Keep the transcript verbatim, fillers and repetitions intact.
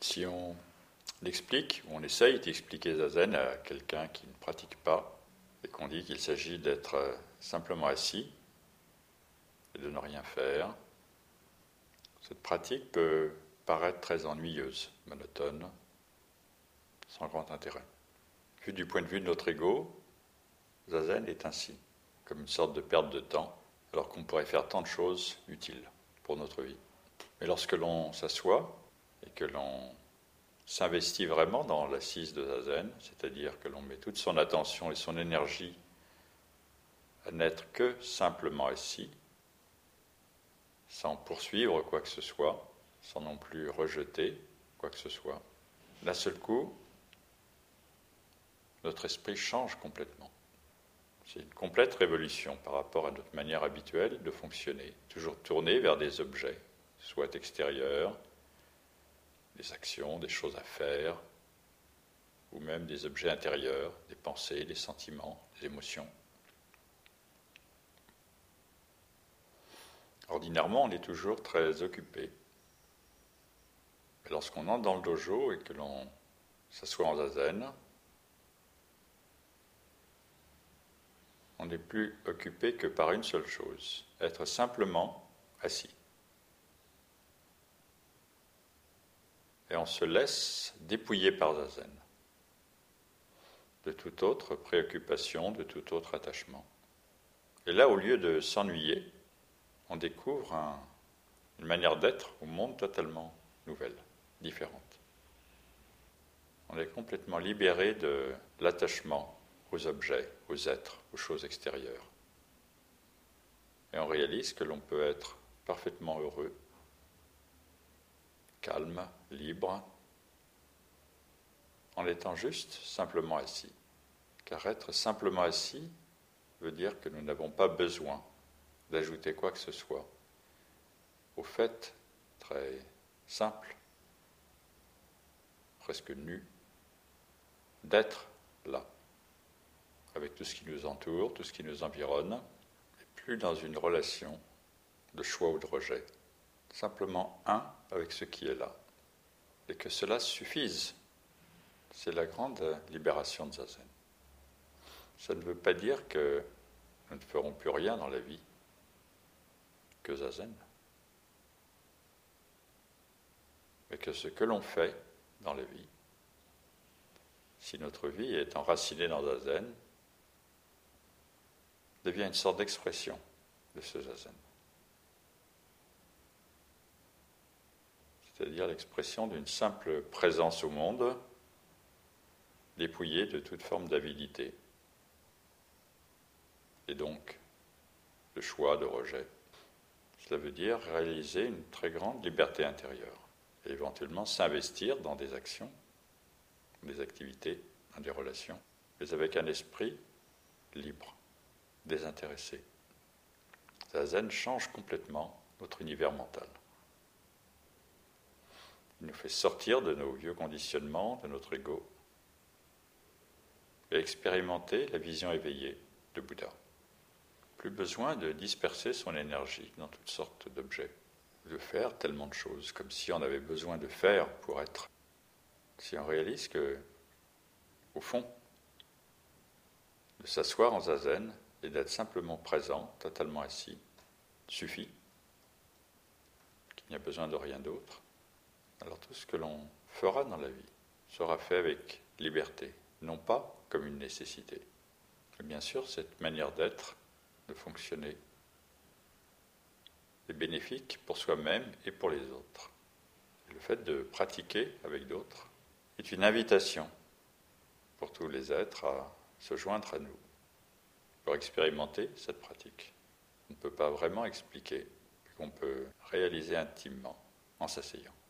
Si on explique, ou on essaye d'expliquer Zazen à quelqu'un qui ne pratique pas, et qu'on dit qu'il s'agit d'être simplement assis et de ne rien faire, cette pratique peut paraître très ennuyeuse, monotone, sans grand intérêt. Vu du point de vue de notre ego, Zazen est ainsi, comme une sorte de perte de temps, alors qu'on pourrait faire tant de choses utiles pour notre vie. Mais lorsque l'on s'assoit et que l'on s'investit vraiment dans l'assise de Zazen, c'est-à-dire que l'on met toute son attention et son énergie à n'être que simplement assis, sans poursuivre quoi que ce soit, sans non plus rejeter quoi que ce soit, d'un seul coup, notre esprit change complètement. C'est une complète révolution par rapport à notre manière habituelle de fonctionner, toujours tourné vers des objets, soit extérieurs, des actions, des choses à faire, ou même des objets intérieurs, des pensées, des sentiments, des émotions. Ordinairement, on est toujours très occupé. Mais lorsqu'on entre dans le dojo et que l'on s'assoit en zazen, on n'est plus occupé que par une seule chose, être simplement assis. Et on se laisse dépouiller par zazen de toute autre préoccupation, de tout autre attachement. Et là, au lieu de s'ennuyer, on découvre un, une manière d'être au monde totalement nouvelle, différente. On est complètement libéré de l'attachement aux objets, aux êtres, aux choses extérieures. Et on réalise que l'on peut être parfaitement heureux, calme, libre, en étant juste simplement assis. Car être simplement assis veut dire que nous n'avons pas besoin d'ajouter quoi que ce soit au fait très simple, presque nu, d'être là, avec tout ce qui nous entoure, tout ce qui nous environne, et plus dans une relation de choix ou de rejet, simplement un avec ce qui est là, et que cela suffise. C'est la grande libération de Zazen. Ça ne veut pas dire que nous ne ferons plus rien dans la vie que Zazen, mais que ce que l'on fait dans la vie, si notre vie est enracinée dans Zazen, devient une sorte d'expression de ce Zazen. C'est-à-dire l'expression d'une simple présence au monde, dépouillée de toute forme d'avidité, et donc de choix, de rejet. Cela veut dire réaliser une très grande liberté intérieure, et éventuellement s'investir dans des actions, des activités, dans des relations, mais avec un esprit libre, désintéressé. Zazen change complètement notre univers mental. Il nous fait sortir de nos vieux conditionnements, de notre ego, et expérimenter la vision éveillée de Bouddha. Plus besoin de disperser son énergie dans toutes sortes d'objets, de faire tellement de choses, comme si on avait besoin de faire pour être. Si on réalise que, au fond, de s'asseoir en zazen et d'être simplement présent, totalement assis, suffit, qu'il n'y a besoin de rien d'autre, alors tout ce que l'on fera dans la vie sera fait avec liberté, non pas comme une nécessité. Et bien sûr, cette manière d'être, de fonctionner, est bénéfique pour soi-même et pour les autres. Et le fait de pratiquer avec d'autres est une invitation pour tous les êtres à se joindre à nous, pour expérimenter cette pratique. On ne peut pas vraiment expliquer, qu'on peut réaliser intimement en s'asseyant.